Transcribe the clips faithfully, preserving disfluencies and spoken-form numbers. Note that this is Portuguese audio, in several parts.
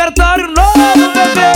repertório novo, bebê.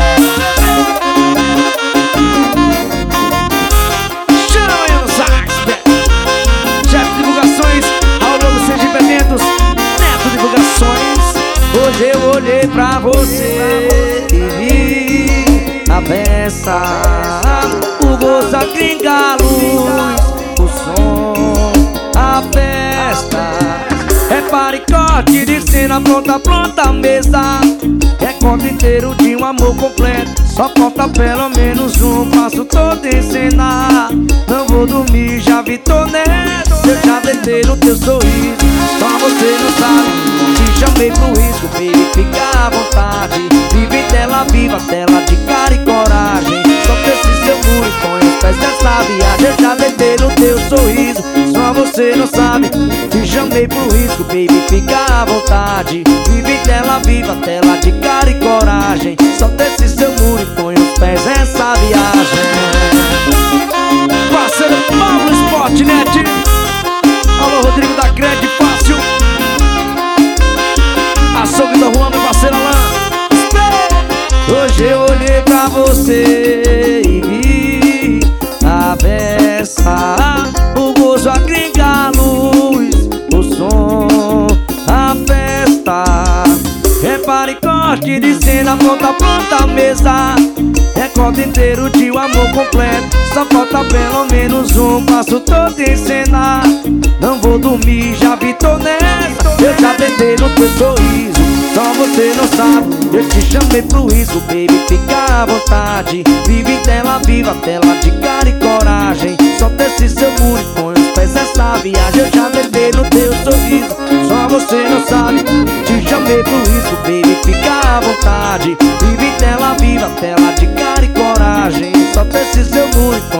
Chama aí no sax, Chefe Divulgações, ao novo Sergipe Eventos, Neto Divulgações. Hoje eu olhei pra você e vi a peça, o gozo, a gringa, a luz, o som, a festa. Repare, corte de cena, pronta, pronta a mesa. É conto inteiro de um amor completo. Só falta pelo menos um passo todo em cena. Não vou dormir, já vi neto. Eu já deitei no teu sorriso, só você não sabe. Te chamei pro risco, baby, fica à vontade. Vive tela viva, tela de cara e coragem. Só esse seu muro e põe os pés nessa viagem. Eu já deitei no teu sorriso, só você não sabe. Te chamei pro risco, baby, fica à vontade. Vive tela viva, tela de cara e coragem. Só esse seu muro e põe os pés nessa viagem. Parceiro Pablo Sportnet, alô Rodrigo da Cred Fácil, açougue do Juan, meu parceiro Alain. Hoje eu olhei pra você e vi a peça, o gozo, a gringa, a luz, o som, a festa. Repare, corte de cena, pronta, pronta a mesa. É conto inteiro de um amor completo. Só falta pelo menos um passo todo em cena. Não vou dormir, já vi nessa. Eu já deitei no teu sorriso, só você não sabe. Eu te chamei pro risco, baby, fica à vontade. Vive em tela viva, tela de cara e coragem. Só desce seu muro e põe os pés nessa viagem. Eu já deitei no teu sorriso, só você não sabe. Te chamei pro risco, baby, fica à vontade. Vive em tela viva, tela de cara e coragem. Só desce seu muro e põe